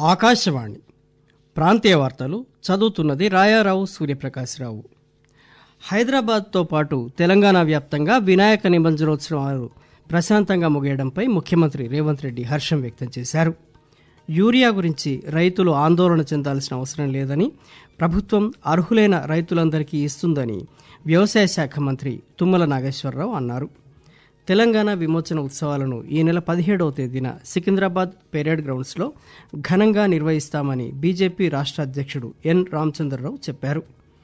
ఆకాశవాణి ప్రాంతీయ వార్తలు చదువుతున్నది రాయారావు సూర్యప్రకాశ్రావు. హైదరాబాద్తో పాటు తెలంగాణ వ్యాప్తంగా వినాయక నిమజ్జనోత్సవాలు ప్రశాంతంగా ముగియడంపై ముఖ్యమంత్రి రేవంత్ రెడ్డి హర్షం వ్యక్తం చేశారు. యూరియా గురించి రైతులు ఆందోళన చెందాల్సిన అవసరం లేదని, ప్రభుత్వం అర్హులైన రైతులందరికీ ఇస్తుందని వ్యవసాయ శాఖ మంత్రి తుమ్మల నాగేశ్వరరావు అన్నారు. తెలంగాణ విమోచన ఉత్సవాలను ఈ నెల 17వ తేదీన సికింద్రాబాద్ పెరేడ్ గ్రౌండ్స్లో ఘనంగా నిర్వహిస్తామని బీజేపీ రాష్ట్ర అధ్యక్షుడు ఎన్ రామచంద్రరావు చెప్పారు.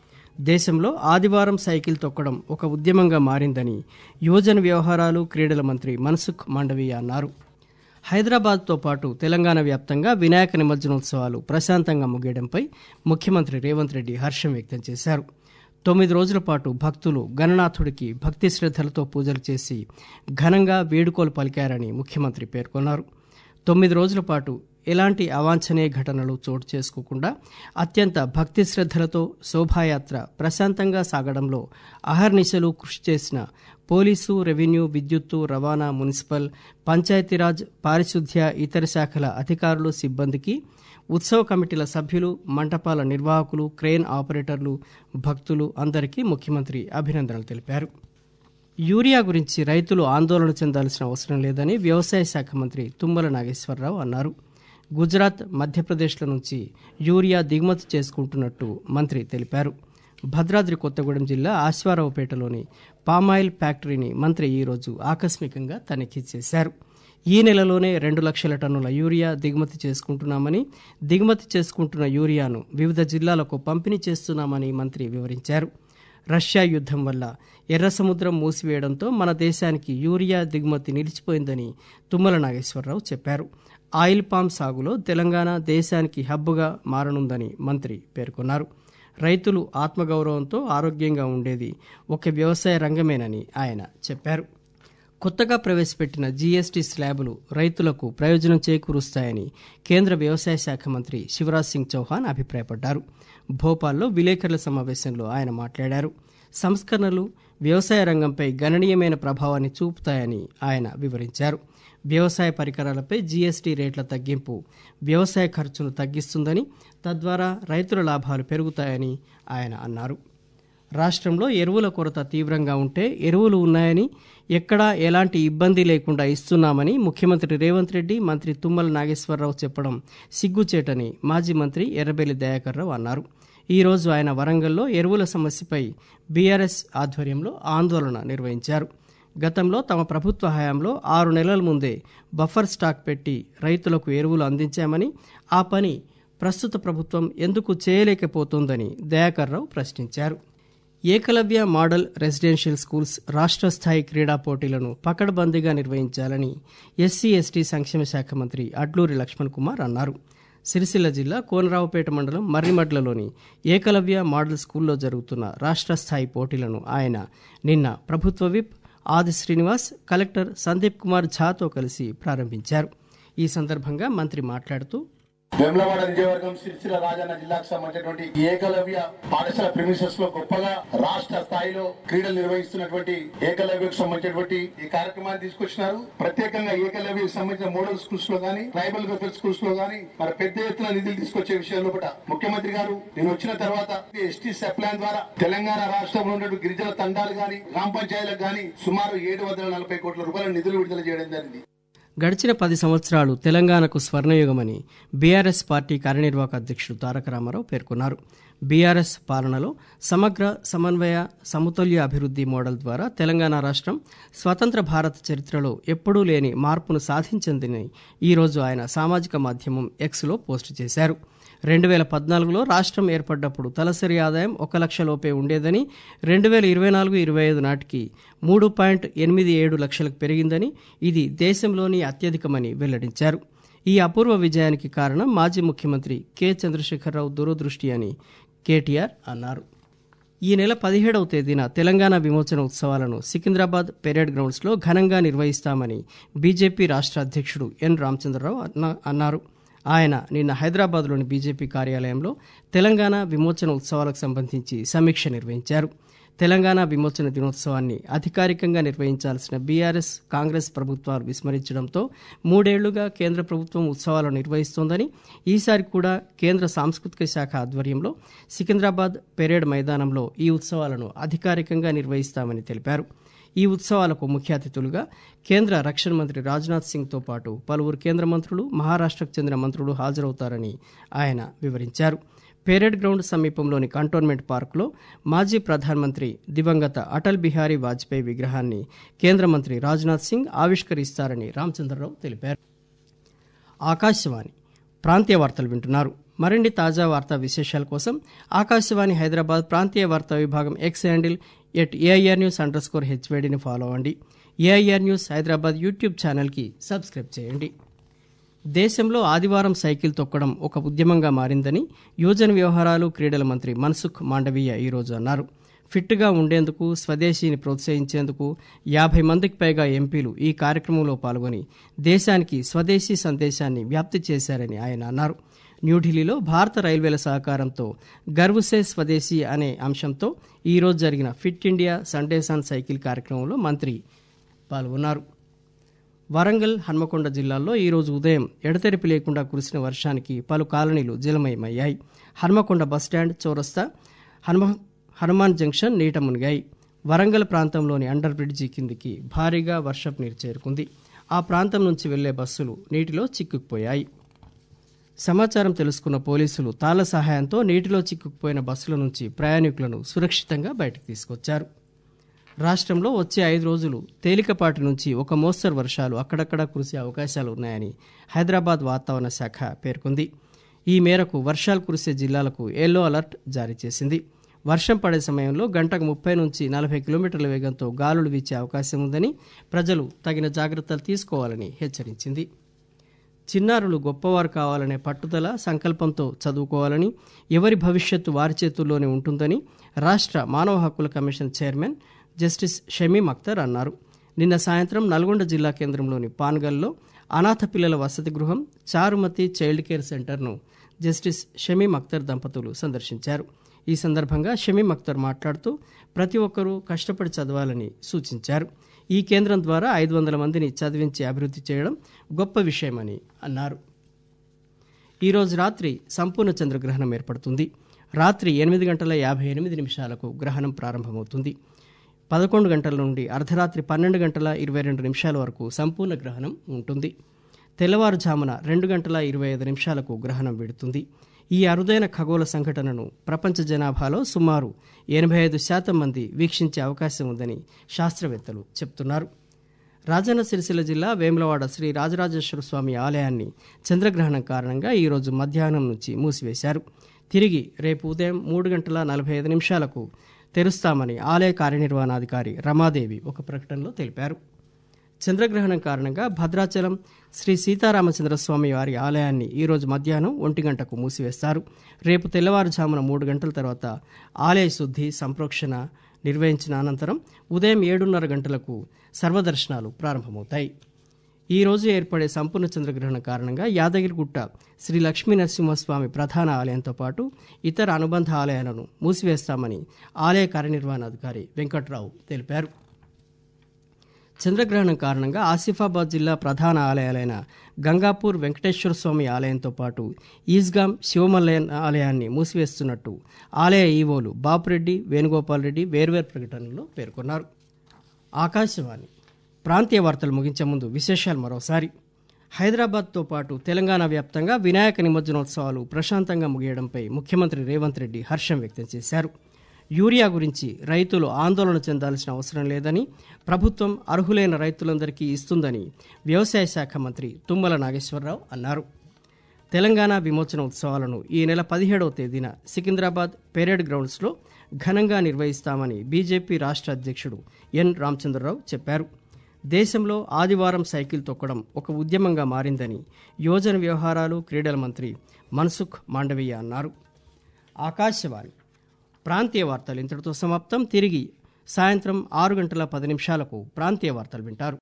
దేశంలో ఆదివారం సైకిల్ తొక్కడం ఒక ఉద్యమంగా మారిందని యువజన వ్యవహారాలు క్రీడల మంత్రి మన్సుఖ్ మాండవీయ అన్నారు. హైదరాబాద్తో పాటు తెలంగాణ వ్యాప్తంగా వినాయక నిమజ్జనోత్సవాలు ప్రశాంతంగా ముగియడంపై ముఖ్యమంత్రి రేవంత్ రెడ్డి హర్షం వ్యక్తం చేశారు. 9 రోజుల పాటు భక్తులు గణనాథుడికి భక్తి శ్రద్ధలతో పూజలు చేసి ఘనంగా వేడుకోలు పలికారని ముఖ్యమంత్రి పేర్కొన్నారు. 9 రోజుల పాటు ఎలాంటి అవాంఛనీయ ఘటనలు చోటు చేసుకోకుండా అత్యంత భక్తి శ్రద్ధలతో శోభాయాత్ర ప్రశాంతంగా సాగడంలో అహర్నిశలు కృషి చేసిన పోలీసు, రెవెన్యూ, విద్యుత్తు, రవాణా, మున్సిపల్, పంచాయతీరాజ్, పారిశుద్ధ్య, ఇతర శాఖల అధికారులు, సిబ్బందికి, ఉత్సవ కమిటీల సభ్యులు, మంటపాల నిర్వాహకులు, క్రేన్ ఆపరేటర్లు, భక్తులు అందరికీ ముఖ్యమంత్రి అభినందనలు తెలిపారు. యూరియా గురించి రైతులు ఆందోళన చెందాల్సిన అవసరం లేదని వ్యవసాయ శాఖ మంత్రి తుమ్మల నాగేశ్వరరావు అన్నారు. గుజరాత్, మధ్యప్రదేశ్ల నుంచి యూరియా దిగుమతి చేసుకుంటున్నట్టు మంత్రి తెలిపారు. భద్రాద్రి కొత్తగూడెం జిల్లా ఆశ్వారావుపేటలోని పామాయిల్ ఫ్యాక్టరీని మంత్రి ఈరోజు ఆకస్మికంగా తనిఖీ చేశారు. ఈ నెలలోనే 2 లక్షల టన్నుల యూరియా దిగుమతి చేసుకుంటున్నామని, దిగుమతి చేసుకుంటున్న యూరియాను వివిధ జిల్లాలకు పంపిణీ చేస్తున్నామని మంత్రి వివరించారు. రష్యా యుద్ధం వల్ల ఎర్ర సముద్రం మూసివేయడంతో మన దేశానికి యూరియా దిగుమతి నిలిచిపోయిందని తుమ్మల నాగేశ్వరరావు చెప్పారు. ఆయిల్ పామ్ సాగులో తెలంగాణ దేశానికి హబ్బుగా మారనుందని మంత్రి పేర్కొన్నారు. రైతులు ఆత్మగౌరవంతో ఆరోగ్యంగా ఉండేది ఒక వ్యవసాయ రంగమేనని ఆయన చెప్పారు. కొత్తగా ప్రవేశపెట్టిన జీఎస్టీ స్లాబులు రైతులకు ప్రయోజనం చేకూరుస్తాయని కేంద్ర వ్యవసాయ శాఖ మంత్రి శివరాజ్ సింగ్ చౌహాన్ అభిప్రాయపడ్డారు. భోపాల్లో విలేకరుల సమావేశంలో ఆయన మాట్లాడారు. సంస్కరణలు వ్యవసాయ రంగంపై గణనీయమైన ప్రభావాన్ని చూపుతాయని ఆయన వివరించారు. వ్యవసాయ పరికరాలపై జీఎస్టీ రేట్ల తగ్గింపు వ్యవసాయ ఖర్చును తగ్గిస్తుందని, తద్వారా రైతుల లాభాలు పెరుగుతాయని ఆయన అన్నారు. రాష్ట్రంలో ఎరువుల కొరత తీవ్రంగా ఉంటే ఎరువులు ఉన్నాయని, ఎక్కడా ఎలాంటి ఇబ్బంది లేకుండా ఇస్తున్నామని ముఖ్యమంత్రి రేవంత్ రెడ్డి, మంత్రి తుమ్మల నాగేశ్వరరావు చెప్పడం సిగ్గుచేటని మాజీ మంత్రి ఎర్రబెల్లి దయాకర్ రావు అన్నారు. ఈరోజు ఆయన వరంగల్లో ఎరువుల సమస్యపై బీఆర్ఎస్ ఆధ్వర్యంలో ఆందోళన నిర్వహించారు. గతంలో తమ ప్రభుత్వ హయాంలో 6 నెలల ముందే బఫర్ స్టాక్ పెట్టి రైతులకు ఎరువులు అందించామని, ఆ పని ప్రస్తుత ప్రభుత్వం ఎందుకు చేయలేకపోతోందని దయాకర్ రావు ప్రశ్నించారు. ఏకలవ్య మోడల్ రెసిడెన్షియల్ స్కూల్స్ రాష్ట్ర స్థాయి క్రీడా పోటీలను పకడ్బందీగా నిర్వహించాలని ఎస్సీ ఎస్టీ సంక్షేమ శాఖ మంత్రి అడ్లూరి లక్ష్మణ్ కుమార్ అన్నారు. సిరిసిల్ల జిల్లా కోనరావుపేట మండలం మర్రిమడ్లలోని ఏకలవ్య మోడల్ స్కూల్లో జరుగుతున్న రాష్ట్ర స్థాయి పోటీలను ఆయన నిన్న ప్రభుత్వ విప్ ఆది శ్రీనివాస్, కలెక్టర్ సందీప్ కుమార్ ఝాతో కలిసి ప్రారంభించారు. ఈ సందర్భంగా మంత్రి మాట్లాడుతూ, వేములవాడ నియోజకవర్గం సిరిసిల్ల రాజన్న జిల్లాకు సంబంధించినటువంటి ఏకలవ్య పాఠశాల ప్రిమిసెస్ లో గొప్పగా రాష్ట్ర స్థాయిలో క్రీడలు నిర్వహిస్తున్నటువంటి ఏకలవ్యకు సంబంధించినటువంటి ఈ కార్యక్రమాన్ని తీసుకొచ్చినారు. ప్రత్యేకంగా ఏకలవ్యకు సంబంధించిన మోడల్ స్కూల్స్ లో గానీ, ట్రైబల్ వెల్ఫేర్ స్కూల్స్ లో గానీ మరి పెద్ద ఎత్తున నిధులు తీసుకొచ్చే విషయంలో ముఖ్యమంత్రి గారు నేను వచ్చిన తర్వాత ఎస్టీ సప్లాన్ ద్వారా తెలంగాణ రాష్ట్రంలో ఉన్న గిరిజన తండాలు గానీ, గ్రామ పంచాయతీలకు గానీ సుమారు 740 కోట్ల రూపాయల నిధులు విడుదల చేయడం జరిగింది. గడిచిన 10 సంవత్సరాలు తెలంగాణకు స్వర్ణయుగమని బీఆర్ఎస్ పార్టీ కార్యనిర్వాహక అధ్యక్షుడు తారక రామారావు పేర్కొన్నారు. బీఆర్ఎస్ పాలనలో సమగ్ర, సమన్వయ, సమతుల్య అభివృద్ధి మోడల్ ద్వారా తెలంగాణ రాష్ట్రం స్వతంత్ర భారత చరిత్రలో ఎప్పుడూ లేని మార్పును సాధించిందని ఈరోజు ఆయన సామాజిక మాధ్యమం ఎక్స్లో పోస్టు చేశారు. 2014లో రాష్ట్రం ఏర్పడ్డప్పుడు తలసరి ఆదాయం 1 లక్ష లోపే ఉండేదని, 2024-25 నాటికి 3.87 లక్షలకు పెరిగిందని, ఇది దేశంలోని అత్యధికమని వెల్లడించారు. ఈ అపూర్వ విజయానికి కారణం మాజీ ముఖ్యమంత్రి కె చంద్రశేఖరరావు దూరదృష్టి అని కేటీఆర్ అన్నారు. ఈ నెల 17వ తేదీన తెలంగాణ విమోచన ఉత్సవాలను సికింద్రాబాద్ పెరేడ్ గ్రౌండ్స్లో ఘనంగా నిర్వహిస్తామని బీజేపీ రాష్ట్ర అధ్యక్షుడు ఎన్ రామచంద్రరావు అన్నారు. ఆయన నిన్న హైదరాబాద్లోని బీజేపీ కార్యాలయంలో తెలంగాణ విమోచన ఉత్సవాలకు సంబంధించి సమీక్ష నిర్వహించారు. తెలంగాణ విమోచన దినోత్సవాన్ని అధికారికంగా నిర్వహించాల్సిన బీఆర్ఎస్ కాంగ్రెస్ ప్రభుత్వాలు విస్మరించడంతో 3 ఏళ్లుగా కేంద్ర ప్రభుత్వం ఉత్సవాలను నిర్వహిస్తోందని, ఈసారి కూడా కేంద్ర సాంస్కృతిక శాఖ ఆధ్వర్యంలో సికింద్రాబాద్ పెరేడ్ మైదానంలో ఈ ఉత్సవాలను అధికారికంగా నిర్వహిస్తామని తెలిపారు. ఈ ఉత్సవాలకు ముఖ్య అతిథులుగా కేంద్ర రక్షణ మంత్రి రాజ్నాథ్ సింగ్తో పాటు పలువురు కేంద్ర మంత్రులు, మహారాష్ట్రకు చెందిన మంత్రులు హాజరవుతారని ఆయన వివరించారు. పెరేడ్ గ్రౌండ్ సమీపంలోని కంటోన్మెంట్ పార్కులో మాజీ ప్రధానమంత్రి దివంగత అటల్ బిహారీ వాజ్పేయి విగ్రహాన్ని కేంద్ర మంత్రి రాజ్నాథ్ సింగ్ ఆవిష్కరిస్తారని రామచంద్రరావు తెలిపారు. ఆకాశవాణి ప్రాంతీయ వార్తలు వింటున్నారు. మరిన్ని తాజా వార్తా విశేషాల కోసం ఆకాశవాణి హైదరాబాద్ ప్రాంతీయ వార్తా విభాగం ఎక్స్ హ్యాండిల్ @AIRnews_HVDని ఫాలో అవ్వండి. ఏఐఆర్ న్యూస్ హైదరాబాద్ యూట్యూబ్ ఛానల్కి సబ్స్క్రైబ్ చేయండి. దేశంలో ఆదివారం సైకిల్ తొక్కడం ఒక ఉద్యమంగా మారిందని యువజన వ్యవహారాలు, క్రీడల మంత్రి మన్సుఖ్ మాండవీయ ఈరోజు అన్నారు. ఫిట్గా ఉండేందుకు, స్వదేశీని ప్రోత్సహించేందుకు 50 మందికి పైగా ఎంపీలు ఈ కార్యక్రమంలో పాల్గొని దేశానికి స్వదేశీ సందేశాన్ని వ్యాప్తి చేశారని ఆయన అన్నారు. న్యూఢిల్లీలో భారత రైల్వేల సహకారంతో గర్వ్ సే స్వదేశీ అనే అంశంతో ఈరోజు జరిగిన fit India Sundays on cycle కార్యక్రమంలో మంత్రి పాల్గొన్నారు. వరంగల్, హన్మకొండ జిల్లాల్లో ఈరోజు ఉదయం ఎడతెరిపి లేకుండా కురిసిన వర్షానికి పలు కాలనీలు జలమయమయ్యాయి. హన్మకొండ బస్టాండ్, చౌరస్తా, హనుమాన్ జంక్షన్ నీట మునిగాయి. వరంగల్ ప్రాంతంలోని అండర్ బ్రిడ్జి కిందికి భారీగా వర్షపు నీరు చేరుకుంది. ఆ ప్రాంతం నుంచి వెళ్లే బస్సులు నీటిలో చిక్కుకుపోయాయి. సమాచారం తెలుసుకున్న పోలీసులు తాళ్ల సహాయంతో నీటిలో చిక్కుకుపోయిన బస్సుల నుంచి ప్రయాణికులను సురక్షితంగా బయటకు తీసుకొచ్చారు. రాష్ట్రంలో వచ్చే 5 రోజులు తేలికపాటి నుంచి ఒక మోస్తరు వర్షాలు అక్కడక్కడా కురిసే అవకాశాలు ఉన్నాయని హైదరాబాద్ వాతావరణ శాఖ పేర్కొంది. ఈ మేరకు వర్షాలు కురిసే జిల్లాలకు ఎల్లో అలర్ట్ జారీ చేసింది. వర్షం పడే సమయంలో గంటకు 30 నుంచి 40 కిలోమీటర్ల వేగంతో గాలులు వీచే అవకాశం ఉందని, ప్రజలు తగిన జాగ్రత్తలు తీసుకోవాలని హెచ్చరించింది. చిన్నారులు గొప్పవారు కావాలనే పట్టుదల, సంకల్పంతో చదువుకోవాలని, ఎవరి భవిష్యత్తు వారి చేతుల్లోనే ఉంటుందని రాష్ట్ర మానవ హక్కుల commission chairman justice Shamim Akhtar అన్నారు. నిన్న సాయంత్రం నల్గొండ జిల్లా కేంద్రంలోని పాన్గల్లో అనాథ పిల్లల వసతి గృహం చారుమతి చైల్డ్ కేర్ సెంటర్ను జస్టిస్ షమీం అఖ్తర్ దంపతులు సందర్శించారు. ఈ సందర్భంగా షమీం అఖ్తర్ మాట్లాడుతూ ప్రతి ఒక్కరూ కష్టపడి చదవాలని సూచించారు. ఈ కేంద్రం ద్వారా 500 మందిని చదివించి అభివృద్ధి చేయడం గొప్ప విషయమని అన్నారు. ఈరోజు రాత్రి సంపూర్ణ చంద్రగ్రహణం ఏర్పడుతుంది. రాత్రి 8:58 గ్రహణం ప్రారంభమవుతుంది. 11 గంటల నుండి అర్ధరాత్రి 12:22 వరకు సంపూర్ణ గ్రహణం ఉంటుంది. తెల్లవారుజామున 2:25 గ్రహణం విడుతుంది. ఈ అరుదైన ఖగోళ సంఘటనను ప్రపంచ జనాభాలో సుమారు 85% మంది వీక్షించే అవకాశం ఉందని శాస్త్రవేత్తలు చెబుతున్నారు. రాజన్న సిరిసిల్ల జిల్లా వేములవాడ శ్రీ రాజరాజేశ్వర స్వామి ఆలయాన్ని చంద్రగ్రహణం కారణంగా ఈరోజు మధ్యాహ్నం నుంచి మూసివేశారు. తిరిగి రేపు ఉదయం 3:45 తెరుస్తామని ఆలయ కార్యనిర్వహణాధికారి రమాదేవి ఒక ప్రకటనలో తెలిపారు. చంద్రగ్రహణం కారణంగా భద్రాచలం శ్రీ సీతారామచంద్రస్వామి వారి ఆలయాన్ని ఈరోజు మధ్యాహ్నం 1 గంటకు మూసివేస్తారు. రేపు తెల్లవారుజామున 3 గంటల తర్వాత ఆలయ శుద్ధి, సంప్రోక్షణ నిర్వహించిన అనంతరం ఉదయం 7:30 గంటలకు సర్వదర్శనాలు ప్రారంభమవుతాయి. ఈ రోజు ఏర్పడే సంపూర్ణ చంద్రగ్రహణం కారణంగా యాదగిరిగుట్ట శ్రీ లక్ష్మీ నరసింహస్వామి ప్రధాన ఆలయంతో పాటు ఇతర అనుబంధ ఆలయాలను మూసివేస్తామని ఆలయ కార్యనిర్వహణాధికారి వెంకట్రావు తెలిపారు. చంద్రగ్రహణం కారణంగా ఆసిఫాబాద్ జిల్లా ప్రధాన ఆలయాలైన గంగాపూర్ వెంకటేశ్వర స్వామి ఆలయంతో పాటు ఈస్గాం శివమల్లయ్య ఆలయాన్ని మూసివేస్తున్నట్టు ఆలయ ఈవోలు బాపురెడ్డి, వేణుగోపాల్ రెడ్డి వేర్వేరు ప్రకటనల్లో పేర్కొన్నారు. ఆకాశవాణి ప్రాంతీయ వార్తలు ముగించే ముందు విశేషాలు మరోసారి. హైదరాబాద్తో పాటు తెలంగాణ వ్యాప్తంగా వినాయక నిమజ్జనోత్సవాలు ప్రశాంతంగా ముగియడంపై ముఖ్యమంత్రి రేవంత్ రెడ్డి హర్షం వ్యక్తం చేశారు. యూరియా గురించి రైతులు ఆందోళన చెందాల్సిన అవసరం లేదని, ప్రభుత్వం అర్హులైన రైతులందరికీ ఇస్తుందని వ్యవసాయ శాఖ మంత్రి తుమ్మల నాగేశ్వరరావు అన్నారు. తెలంగాణ విమోచన ఉత్సవాలను ఈ నెల 17వ తేదీన సికింద్రాబాద్ పెరేడ్ గ్రౌండ్స్లో ఘనంగా నిర్వహిస్తామని బీజేపీ రాష్ట్ర అధ్యక్షుడు ఎన్ రామచంద్రరావు చెప్పారు. దేశంలో ఆదివారం సైకిల్ తొక్కడం ఒక ఉద్యమంగా మారిందని యువజన వ్యవహారాలు, క్రీడల మంత్రి మన్సుఖ్ మాండవీయ అన్నారు. ఆకాశవాణి ప్రాంతీయ వార్తలు ఇంతటితో సమాప్తం. తిరిగి సాయంత్రం 6:10 ప్రాంతీయ వార్తలు వింటారు.